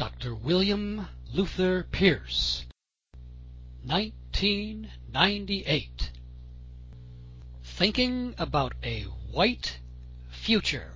Dr. William Luther Pierce, 1998. Thinking about a White Future.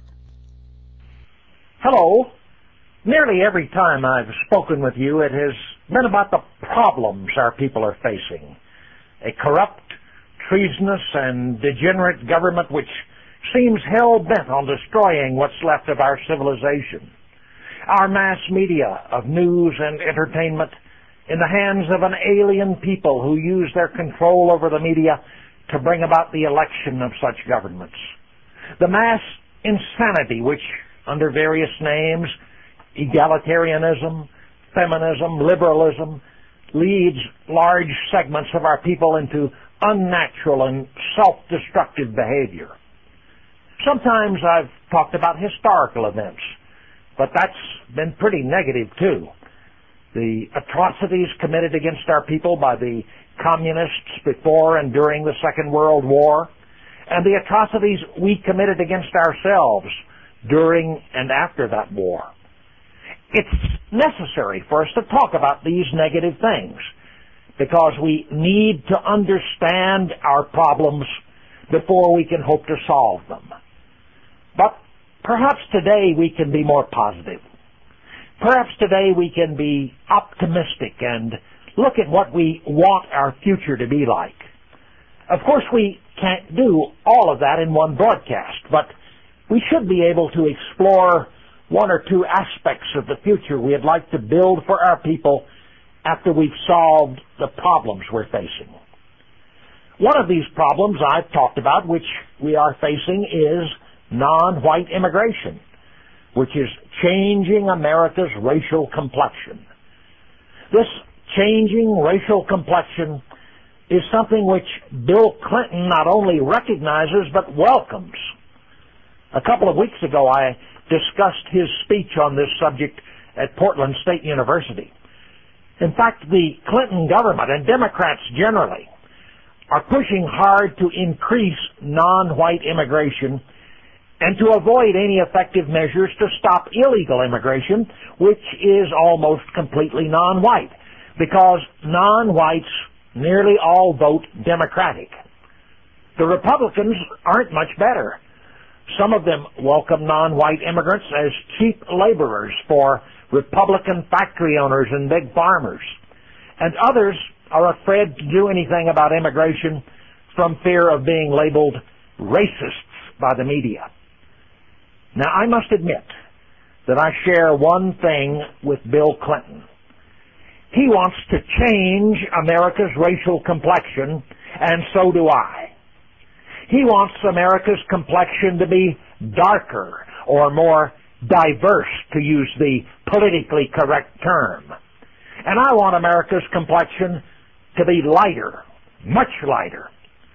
Hello. Nearly every time I've spoken with you, it has been about the problems our people are facing. A corrupt, treasonous, and degenerate government which seems hell-bent on destroying what's left of our civilization. Our mass media of news and entertainment in the hands of an alien people who use their control over the media to bring about the election of such governments. The mass insanity which, under various names, egalitarianism, feminism, liberalism, leads large segments of our people into unnatural and self-destructive behavior. Sometimes I've talked about historical events, but that's been pretty negative too. The atrocities committed against our people by the communists before and during the Second World War, and the atrocities we committed against ourselves during and after that war. It's necessary for us to talk about these negative things because we need to understand our problems before we can hope to solve them. But perhaps today we can be more positive. Perhaps today we can be optimistic and look at what we want our future to be like. Of course, we can't do all of that in one broadcast, but we should be able to explore one or two aspects of the future we'd like to build for our people after we've solved the problems we're facing. One of these problems I've talked about, which we are facing, is non-white immigration, which is changing America's racial complexion. This changing racial complexion is something which Bill Clinton not only recognizes but welcomes. A couple of weeks ago, I discussed his speech on this subject at Portland State University. In fact, the Clinton government and Democrats generally are pushing hard to increase non-white immigration and to avoid any effective measures to stop illegal immigration, which is almost completely non-white, because non-whites nearly all vote Democratic. The Republicans aren't much better. Some of them welcome non-white immigrants as cheap laborers for Republican factory owners and big farmers. And others are afraid to do anything about immigration from fear of being labeled racists by the media. Now, I must admit that I share one thing with Bill Clinton. He wants to change America's racial complexion, and so do I. He wants America's complexion to be darker or more diverse, to use the politically correct term. And I want America's complexion to be lighter, much lighter.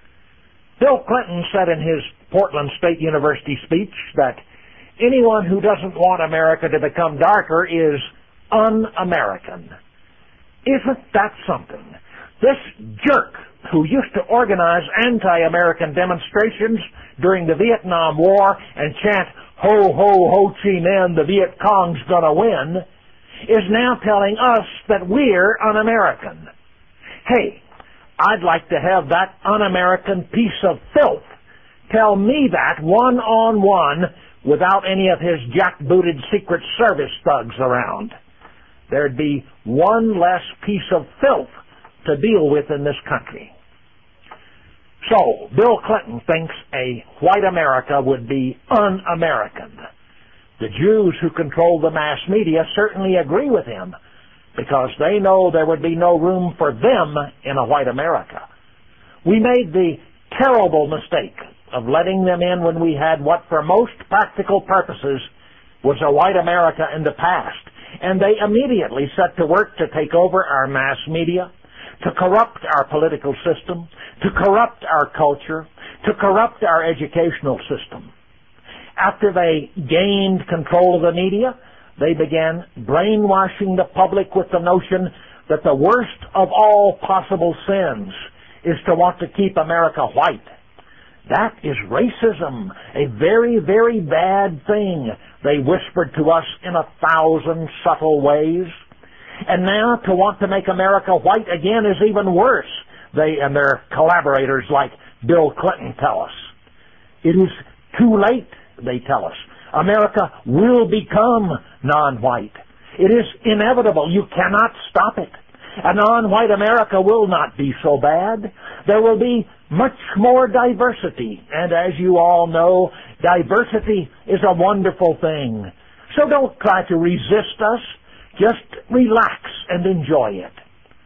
Bill Clinton said in his Portland State University speech that anyone who doesn't want America to become darker is un-American. Isn't that something? This jerk who used to organize anti-American demonstrations during the Vietnam War and chant, "Ho, ho, Ho Chi Minh, the Viet Cong's gonna win," is now telling us that we're un-American. Hey, I'd like to have that un-American piece of filth tell me that one-on-one without any of his jackbooted Secret Service thugs around. There'd be one less piece of filth to deal with in this country. So, Bill Clinton thinks a white America would be un-American. The Jews who control the mass media certainly agree with him because they know there would be no room for them in a white America. We made the terrible mistake of letting them in when we had what for most practical purposes was a white America in the past, and they immediately set to work to take over our mass media, to corrupt our political system, to corrupt our culture, to corrupt our educational system. After they gained control of the media, they began brainwashing the public with the notion that the worst of all possible sins is to want to keep America white. That is racism, a very, very bad thing, they whispered to us in 1,000 subtle ways. And now to want to make America white again is even worse, they and their collaborators like Bill Clinton tell us. It is too late, they tell us. America will become non-white. It is inevitable. You cannot stop it. A non-white America will not be so bad. There will be much more diversity. And as you all know, diversity is a wonderful thing. So don't try to resist us. Just relax and enjoy it.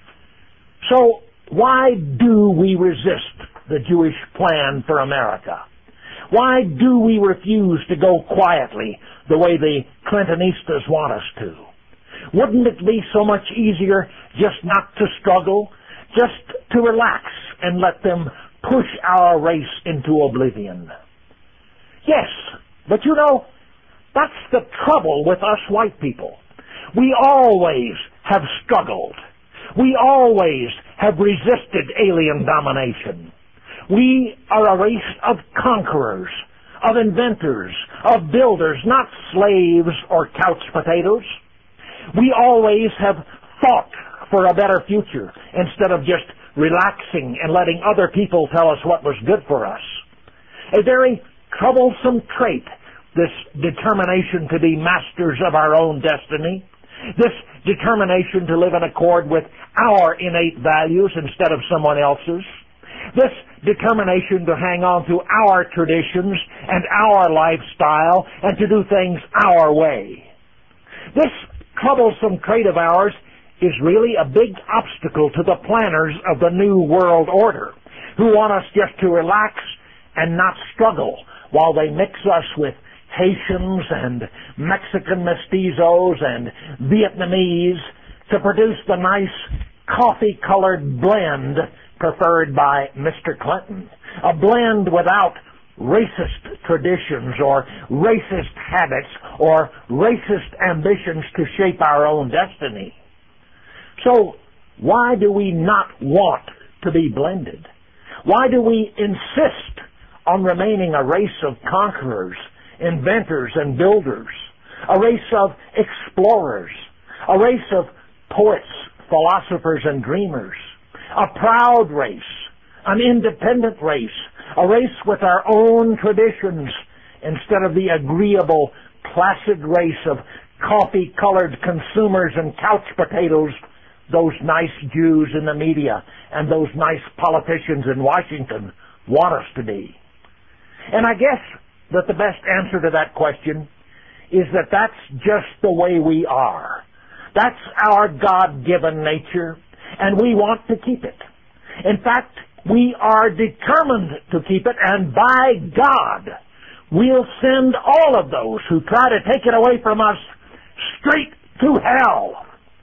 So why do we resist the Jewish plan for America? Why do we refuse to go quietly the way the Clintonistas want us to? Wouldn't it be so much easier just not to struggle, just to relax and let them push our race into oblivion? Yes, but you know, that's the trouble with us white people. We always have struggled. We always have resisted alien domination. We are a race of conquerors, of inventors, of builders, not slaves or couch potatoes. We always have fought for a better future instead of just relaxing and letting other people tell us what was good for us. A very troublesome trait, this determination to be masters of our own destiny, this determination to live in accord with our innate values instead of someone else's, this determination to hang on to our traditions and our lifestyle and to do things our way. This troublesome trait of ours is really a big obstacle to the planners of the New World Order, who want us just to relax and not struggle while they mix us with Haitians and Mexican mestizos and Vietnamese to produce the nice coffee-colored blend preferred by Mr. Clinton, a blend without racist traditions or racist habits or racist ambitions to shape our own destiny. So why do we not want to be blended? Why do we insist on remaining a race of conquerors, inventors, and builders, a race of explorers, a race of poets, philosophers, and dreamers, a proud race, an independent race, a race with our own traditions instead of the agreeable, placid race of coffee-colored consumers and couch potatoes those nice Jews in the media and those nice politicians in Washington want us to be? And I guess that the best answer to that question is that that's just the way we are. That's our God-given nature, and we want to keep it. In fact, we are determined to keep it, and by God, we'll send all of those who try to take it away from us straight to hell.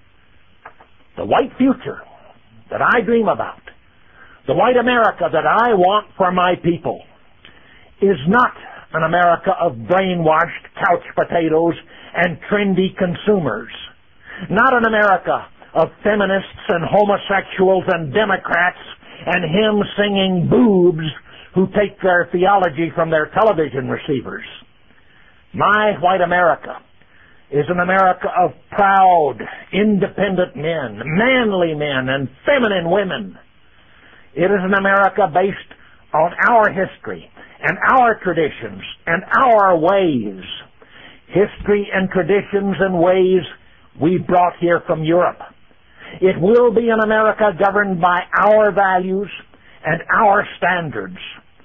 The white future that I dream about, the white America that I want for my people, is not an America of brainwashed couch potatoes and trendy consumers. Not an America of feminists and homosexuals and Democrats and hymn-singing boobs who take their theology from their television receivers. My white America is an America of proud, independent men, manly men, and feminine women. It is an America based on our history and our traditions and our ways. History and traditions and ways we brought here from Europe. It will be an America governed by our values and our standards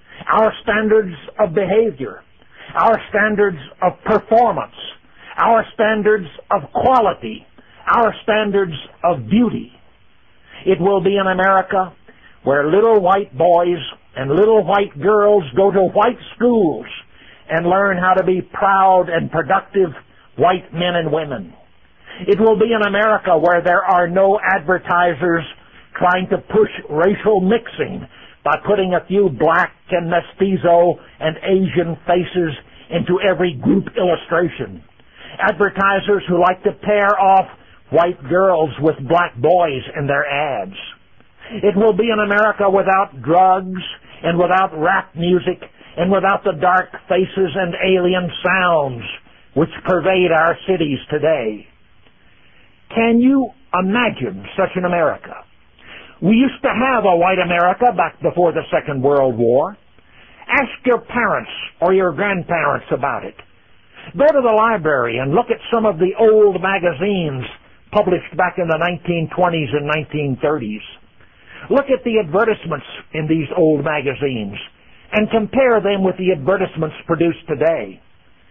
of behavior, our standards of performance, our standards of quality, our standards of beauty. It will be an America where little white boys and little white girls go to white schools and learn how to be proud and productive white men and women. It will be an America where there are no advertisers trying to push racial mixing by putting a few black and mestizo and Asian faces into every group illustration. Advertisers who like to pair off white girls with black boys in their ads. It will be an America without drugs and without rap music, and without the dark faces and alien sounds which pervade our cities today. Can you imagine such an America? We used to have a white America back before the Second World War. Ask your parents or your grandparents about it. Go to the library and look at some of the old magazines published back in the 1920s and 1930s. Look at the advertisements in these old magazines and compare them with the advertisements produced today.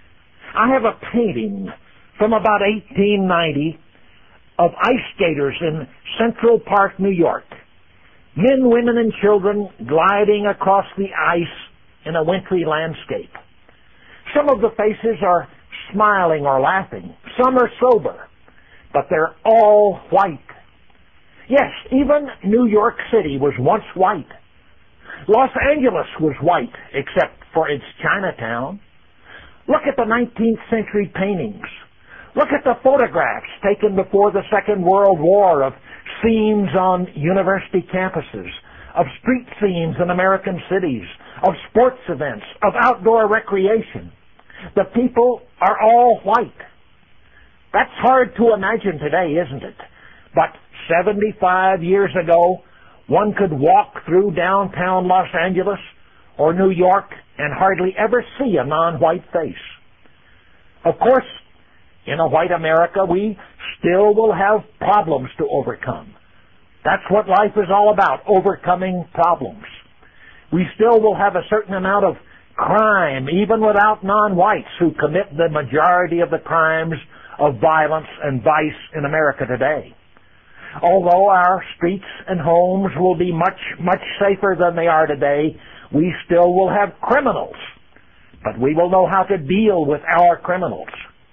I have a painting from about 1890 of ice skaters in Central Park, New York. Men, women, and children gliding across the ice in a wintry landscape. Some of the faces are smiling or laughing. Some are sober, but they're all white. Yes, even New York City was once white. Los Angeles was white, except for its Chinatown. Look at the 19th century paintings. Look at the photographs taken before the Second World War of scenes on university campuses, of street scenes in American cities, of sports events, of outdoor recreation. The people are all white. That's hard to imagine today, isn't it? But 75 years ago, one could walk through downtown Los Angeles or New York and hardly ever see a non-white face. Of course, in a white America, we still will have problems to overcome. That's what life is all about, overcoming problems. We still will have a certain amount of crime, even without non-whites who commit the majority of the crimes of violence and vice in America today. Although our streets and homes will be much, much safer than they are today, we still will have criminals. But we will know how to deal with our criminals.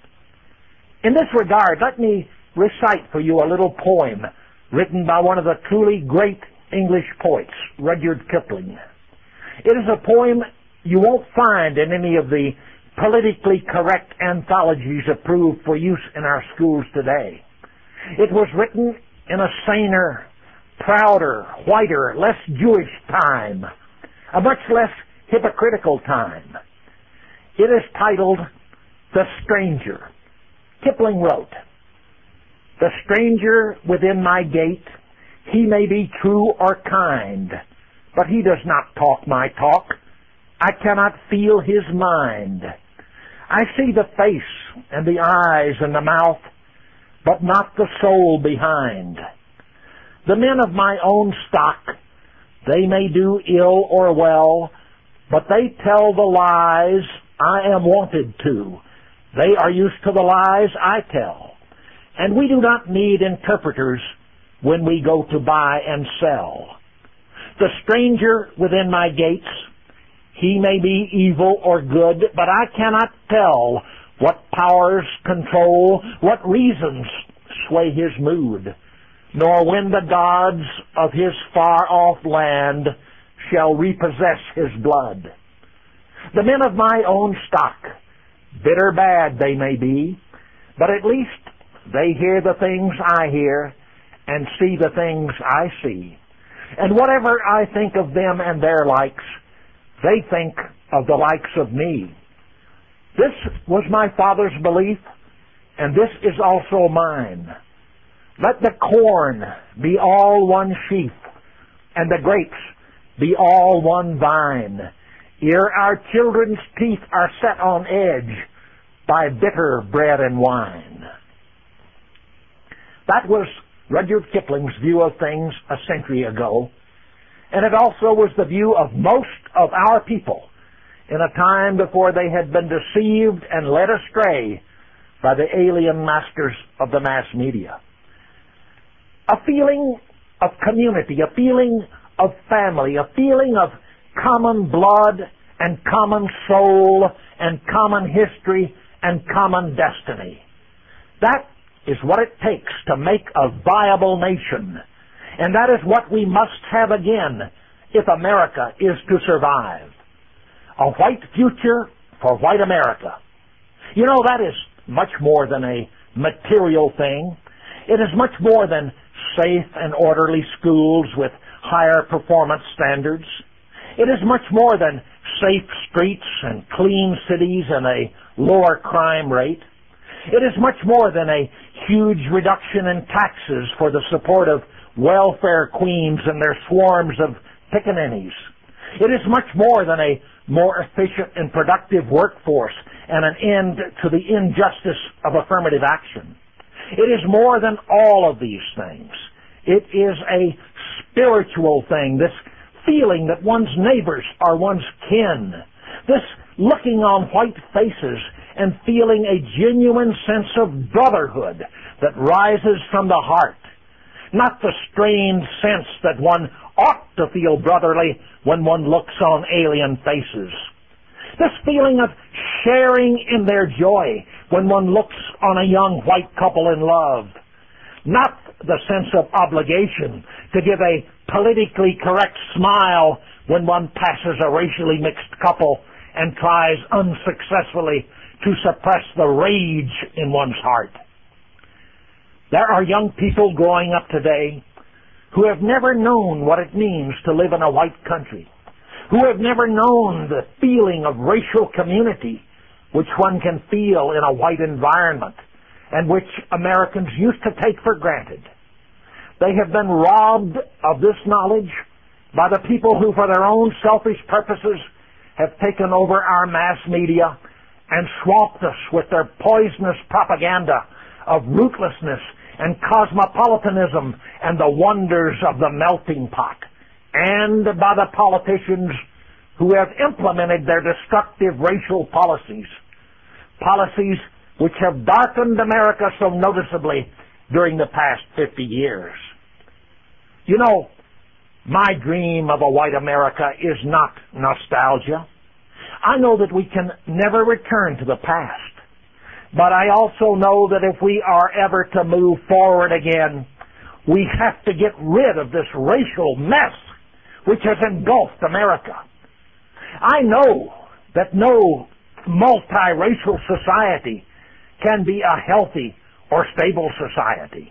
In this regard, let me recite for you a little poem written by one of the truly great English poets, Rudyard Kipling. It is a poem you won't find in any of the politically correct anthologies approved for use in our schools today. It was written in a saner, prouder, whiter, less Jewish time, a much less hypocritical time. It is titled, The Stranger. Kipling wrote, "The stranger within my gate, he may be true or kind, but he does not talk my talk. I cannot feel his mind. I see the face and the eyes and the mouth, but not the soul behind. The men of my own stock, they may do ill or well, but they tell the lies I am wanted to. They are used to the lies I tell. And we do not need interpreters when we go to buy and sell. The stranger within my gates, he may be evil or good, but I cannot tell what powers control, what reasons sway his mood, nor when the gods of his far-off land shall repossess his blood. The men of my own stock, bitter bad they may be, but at least they hear the things I hear and see the things I see. And whatever I think of them and their likes, they think of the likes of me. This was my father's belief, and this is also mine. Let the corn be all one sheaf, and the grapes be all one vine, ere our children's teeth are set on edge by bitter bread and wine." That was Rudyard Kipling's view of things a century ago, and it also was the view of most of our people in a time before they had been deceived and led astray by the alien masters of the mass media. A feeling of community, a feeling of family, a feeling of common blood and common soul and common history and common destiny. That is what it takes to make a viable nation. And that is what we must have again if America is to survive. A white future for white America. You know, that is much more than a material thing. It is much more than safe and orderly schools with higher performance standards. It is much more than safe streets and clean cities and a lower crime rate. It is much more than a huge reduction in taxes for the support of welfare queens and their swarms of pickaninnies. It is much more than a more efficient and productive workforce and an end to the injustice of affirmative action. It is more than all of these things. It is a spiritual thing, this feeling that one's neighbors are one's kin, this looking on white faces and feeling a genuine sense of brotherhood that rises from the heart, not the strained sense that one ought to feel brotherly when one looks on alien faces. This feeling of sharing in their joy when one looks on a young white couple in love. Not the sense of obligation to give a politically correct smile when one passes a racially mixed couple and tries unsuccessfully to suppress the rage in one's heart. There are young people growing up today who have never known what it means to live in a white country, who have never known the feeling of racial community which one can feel in a white environment and which Americans used to take for granted. They have been robbed of this knowledge by the people who, for their own selfish purposes, have taken over our mass media and swamped us with their poisonous propaganda of rootlessness and cosmopolitanism and the wonders of the melting pot, and by the politicians who have implemented their destructive racial policies which have darkened America so noticeably during the past 50 years. You know, my dream of a white America is not nostalgia. I know that we can never return to the past. But I also know that if we are ever to move forward again, we have to get rid of this racial mess which has engulfed America. I know that no multiracial society can be a healthy or stable society.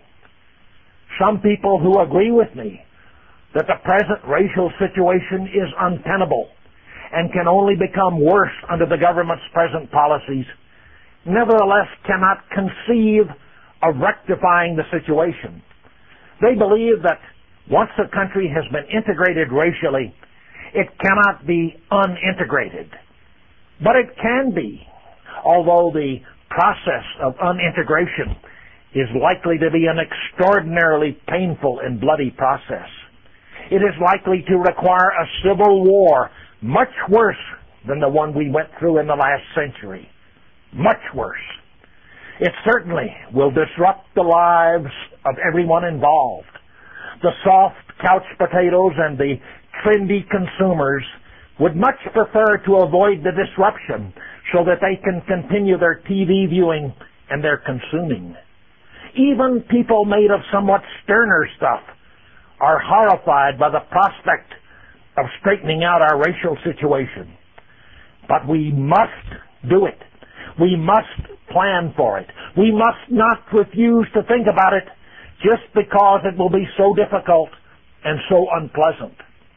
Some people who agree with me that the present racial situation is untenable and can only become worse under the government's present policies, nevertheless cannot conceive of rectifying the situation. They believe that once a country has been integrated racially, it cannot be unintegrated. But it can be, although the process of unintegration is likely to be an extraordinarily painful and bloody process. It is likely to require a civil war much worse than the one we went through in the last century. Much worse. It certainly will disrupt the lives of everyone involved. The soft couch potatoes and the trendy consumers would much prefer to avoid the disruption so that they can continue their TV viewing and their consuming. Even people made of somewhat sterner stuff are horrified by the prospect of straightening out our racial situation. But we must do it. We must plan for it. We must not refuse to think about it just because it will be so difficult and so unpleasant.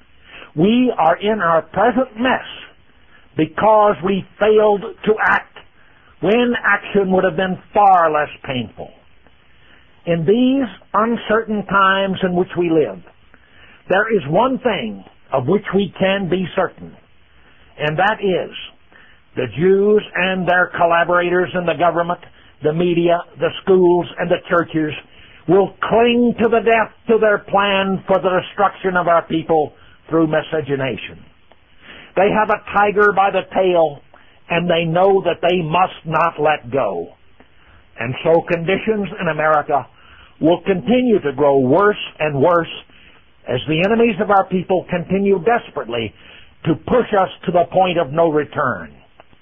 We are in our present mess because we failed to act when action would have been far less painful. In these uncertain times in which we live, there is one thing of which we can be certain, and that is the Jews and their collaborators in the government, the media, the schools, and the churches will cling to the death to their plan for the destruction of our people through miscegenation. They have a tiger by the tail, and they know that they must not let go. And so conditions in America will continue to grow worse and worse as the enemies of our people continue desperately to push us to the point of no return.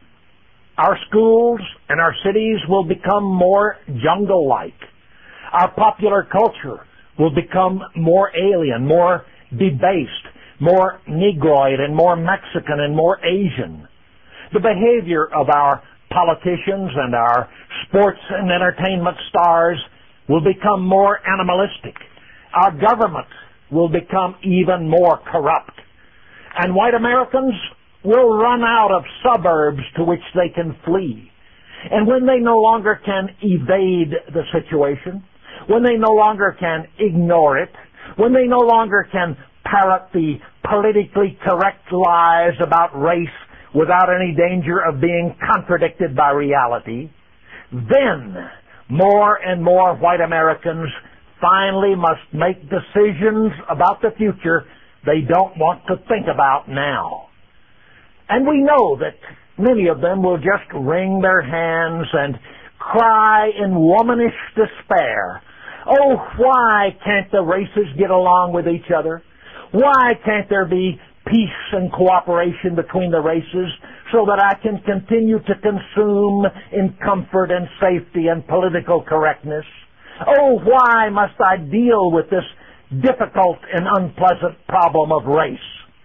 Our schools and our cities will become more jungle-like. Our popular culture will become more alien, more debased, more Negroid, and more Mexican, and more Asian. The behavior of our politicians and our sports and entertainment stars will become more animalistic. Our government will become even more corrupt. And white Americans will run out of suburbs to which they can flee. And when they no longer can evade the situation, when they no longer can ignore it, when they no longer can parrot the politically correct lies about race without any danger of being contradicted by reality, then more and more white Americans finally must make decisions about the future they don't want to think about now. And we know that many of them will just wring their hands and cry in womanish despair, "Oh, why can't the races get along with each other? Why can't there be peace and cooperation between the races so that I can continue to consume in comfort and safety and political correctness? Oh, why must I deal with this difficult and unpleasant problem of race?"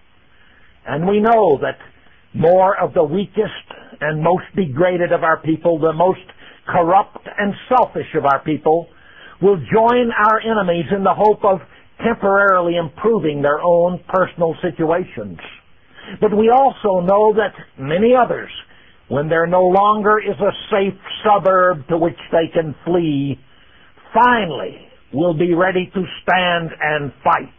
And we know that more of the weakest and most degraded of our people, the most corrupt and selfish of our people, will join our enemies in the hope of temporarily improving their own personal situations. But we also know that many others, when there no longer is a safe suburb to which they can flee, finally will be ready to stand and fight.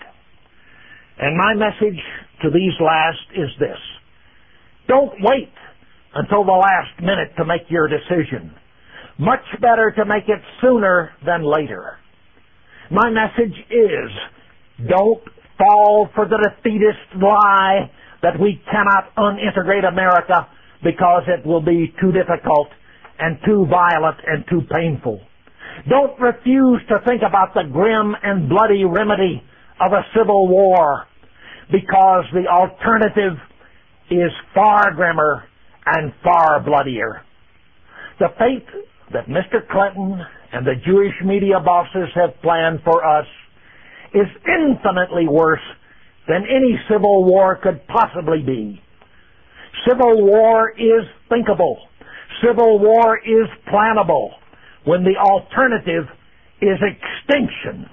And my message to these last is this: don't wait until the last minute to make your decision. Much better to make it sooner than later. My message is, don't fall for the defeatist lie that we cannot unintegrate America because it will be too difficult and too violent and too painful. Don't refuse to think about the grim and bloody remedy of a civil war, because the alternative is far grimmer and far bloodier. The fate that Mr. Clinton and the Jewish media bosses have planned for us is infinitely worse than any civil war could possibly be. Civil war is thinkable. Civil war is plannable when the alternative is extinction.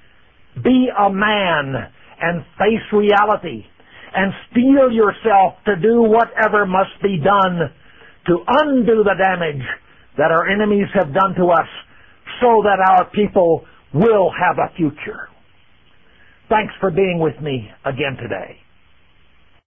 Be a man and face reality and steel yourself to do whatever must be done to undo the damage that our enemies have done to us so that our people will have a future. Thanks for being with me again today.